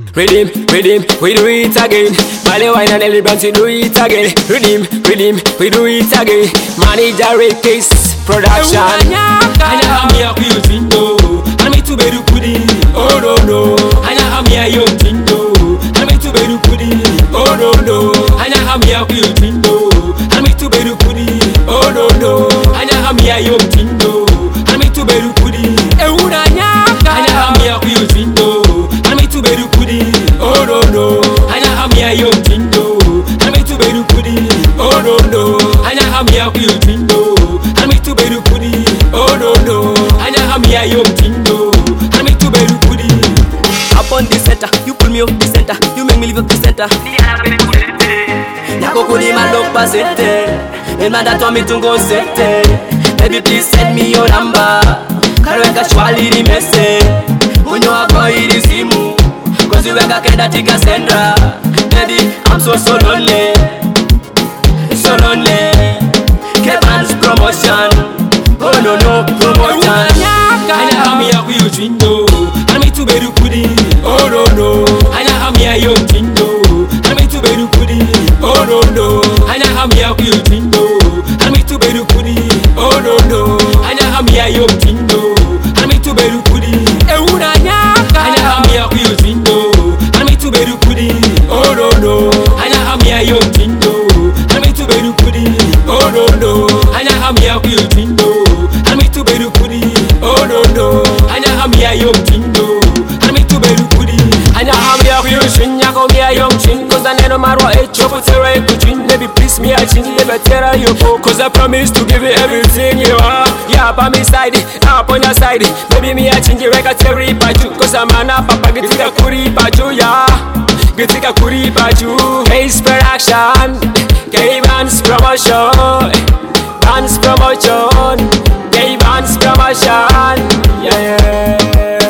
Redeem, we do it again. Mali wine and Ellie Branch, we do it again. Redeem, we do it again. Manager Rick's production. Anya hamia kuyujindo, ami tuberu kudi. Oh no no. Anya hamia yojindo, ami tuberu kudi. Oh no no. Anya hamia kuyujindo, ami tuberu kudi. Oh no no. Anya hamia yojindo, ami tuberu kudi. Anya hamia kuyujindo, ami tuberu kudi. Oh no no. Anya hamia yojindo, ami tuberu kudi. Oh no no. Anya hamia kuyujindo, ami tuberu kudi. Oh no no. Anya hamia yojindo, ami tuberu kudi. Up on the center, you pull me off the center, you make me leave up the center. Nyako kuni malok pasete, and man that told me to go sete. Baby please send me your number, karweka shwali di mese. Unyo wako ili simu, cause you weka kenda tika sendra. Baby I'm so lonely, so lonely. Kevin's promotion, oh no no promotion. Anya hamia kuyujindo, ami tuberu kudi. Oh no no. Anya hamia yojindo, ami tuberu kudi. Oh no no. Anya hamia kuyujindo, ami tuberu kudi. Oh no no. Anya hamia yojindo, ami tuberu kudi. Anya hamia kuyujindo, ami tuberu kudi. Oh no no. Anya hamia yojindo, ami tuberu kudi. Oh no no. Anya hamia kuyujindo, ami tuberu kudi. Oh no no. Anya hamia yojindo, ami tuberu kudi. Anya hamia kuyushin yako mia yomchin. Cause I never marwa echo putera ekuchin. Baby please me a chin, let me tell you. Cause I promise to give you everything you are. Yeah, by my side, up on your side. Baby me a chin, you reka teri paju. Cause I'm an papa, getika kuri paju, yeah. Getika kuri paju. Inspiration, K-Bands promotion. Bands promotion, K-Bands promotion. Yeah, yeah.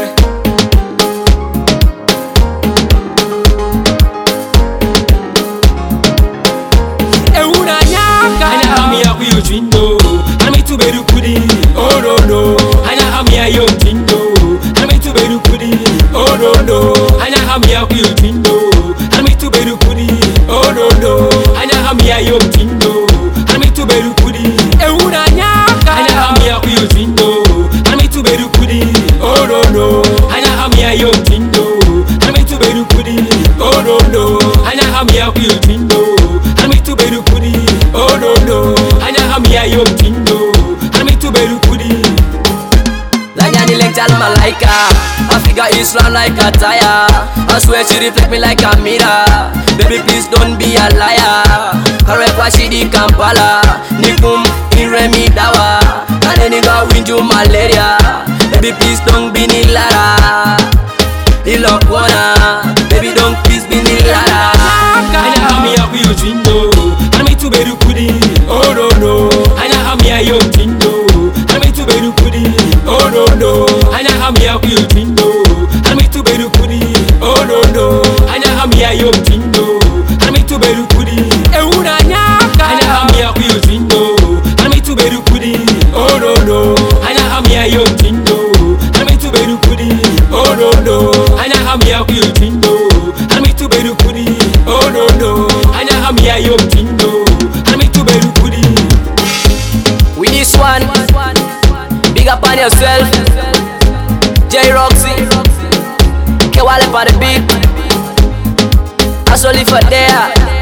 Anya hamia kuyujindo, ami tuberu kudi. Oh no no. Anya hamia yojindo, ami tuberu kudi. Oh no no. Anya hamia kuyujindo, ami tuberu kudi. Oh no no. Anya hamia yojindo, ami tuberu kudi. Anya hamia kuyujindo, ami tuberu kudi. Oh no no. Anya hamia yojindo, ami tuberu kudi. Oh no no. Anya hamia kuyujindo, ami tuberu kudi. Oh no no. Anya hamia yojindo, ami tuberu kudi. Lanyani like Jal Malaika, I figure Islam like a tire. I swear she reflect me like a mirror. Baby please don't be a liar. Correct what she di Kampala, Nikum Iremi Dawa. And then go winju malaria. Baby please don't be ni lara. Ilokwana, baby don't please be ni lara. Anya hamia kuyujindo, ami tuberu kudi. Oh no no. Anya hamia yojindo, ami tuberu kudi. Oh no no. Anya hamia kuyujindo, ami tuberu kudi. Oh no no. Anya hamia yojindo, ami tuberu kudi. Anya hamia kuyujindo, ami tuberu kudi. Oh no no. Anya hamia yojindo, ami tuberu kudi. Oh no no. Anya hamia kuyujindo, ami tuberu kudi. Oh no no. Anya hamia yojindo, ami tuberu kudi. With this one, big up on yourself. J Roxy, Kewale for the beat. I saw for there.